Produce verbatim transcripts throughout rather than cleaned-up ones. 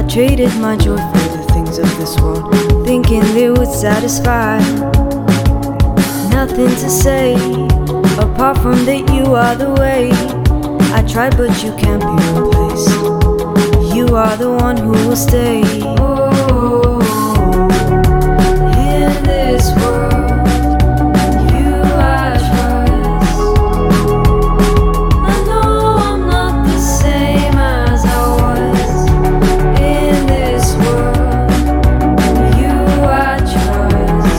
traded my joy for the things of this world, thinking they would satisfy. Nothing to say, apart from that you are the way. I tried but you can't be replaced. You are the one who will stay. Oh, in this world, you I trust. I know I'm not the same as I was. In this world, you I trust.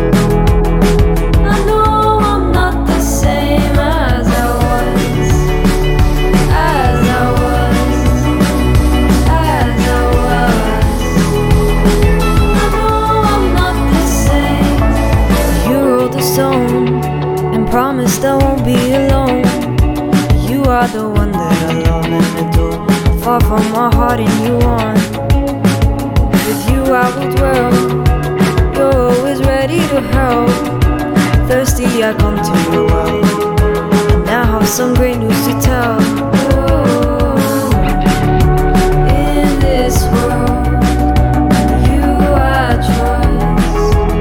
I know I'm not the same as I was. As I was. As I was. I know I'm not the same. You rolled the stone and promised I won't be alone. You are the one that I love and adore, far from my heart and you on. With you I will dwell. You're always ready to help. Thirsty I come to your well, and I have some great news to tell. Oh, in this world, you I trust.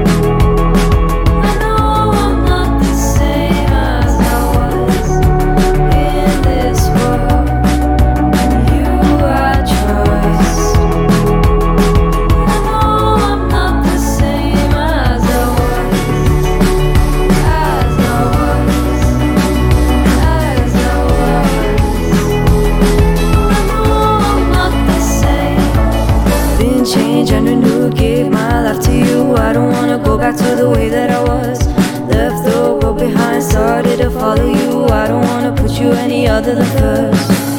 I know I'm not the same as I was. In this world, you I trust. I know I'm not the same as I was. As I was. As I was. I know I'm not the same. Been changed and renewed, gave my life to you. I don't wanna go back to the way that I was. Left the world behind, started to follow you. I don't wanna put you any other than first.